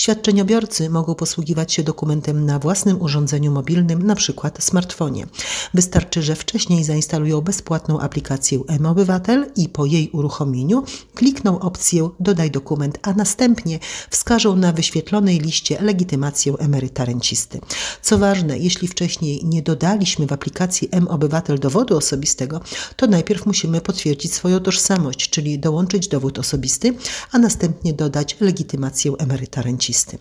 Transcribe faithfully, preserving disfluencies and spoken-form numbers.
Świadczeniobiorcy mogą posługiwać się dokumentem na własnym urządzeniu mobilnym, np. smartfonie. Wystarczy, że wcześniej zainstalują bezpłatną aplikację mObywatel i po jej uruchomieniu klikną opcję Dodaj dokument, a następnie wskażą na wyświetlonej liście legitymację emeryta rencisty. Co ważne, jeśli wcześniej nie dodaliśmy w aplikacji mObywatel dowodu osobistego, to najpierw musimy potwierdzić swoją tożsamość, czyli dołączyć dowód osobisty, a następnie dodać legitymację emeryta rencisty.